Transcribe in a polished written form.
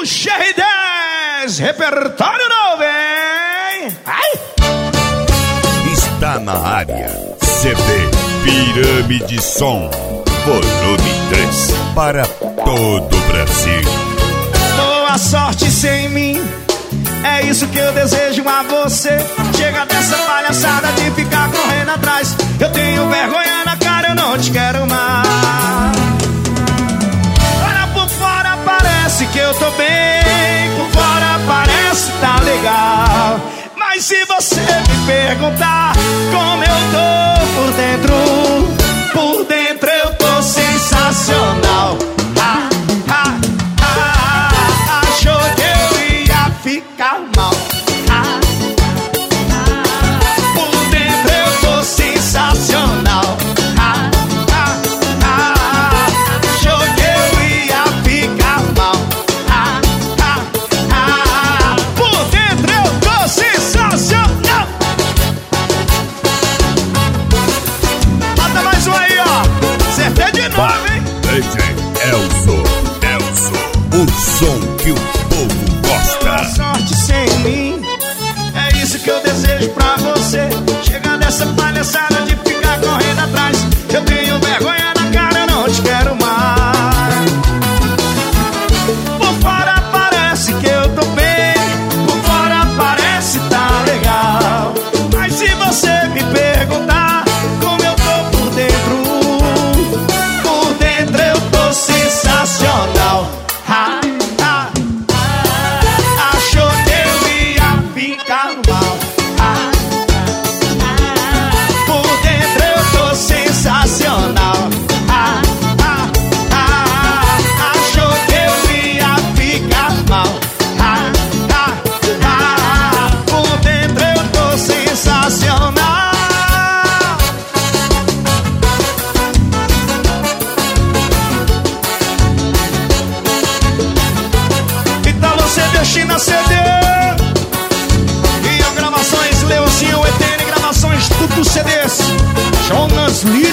Puxa R10, repertório novo, hein? Ai! Está na área, CD Pirâmide Som, volume 3, para todo o Brasil. Boa sorte sem mim, é isso que eu desejo a você. Chega dessa palhaçada de ficar correndo atrás. Eu tenho vergonha na cara, eu não te quero mais. Olha por fora, parece que eu tô bem. Por fora parece tá legal. Mas se você me perguntar como eu tô por dentro eu tô sensacional. Achou que eu ia ficar mal. Por dentro eu tô sensacional. Achou que eu ia ficar mal. Por dentro eu tô sensacional. Bota mais um aí, ó. Acertei de novo, hein? DJ Elzo, o som que o povo gosta. Boa sorte sem mim, é isso que eu desejo pra você. Chega dessa palhaçada de ficar correndo atrás. Eu tenho vergonha na cara, eu não te quero mais. Por fora parece que eu tô bem, por fora parece tá legal. Mas se você me perguntar como eu tô por dentro eu tô sensacional. Achou que eu ia ficar mal. Por dentro eu tô sensacional. Achou que eu ia ficar mal. Por dentro eu tô sensacional. Então você China CD e as gravações Leozinho, ETN Gravações, tudo CDs. Jonas Lee.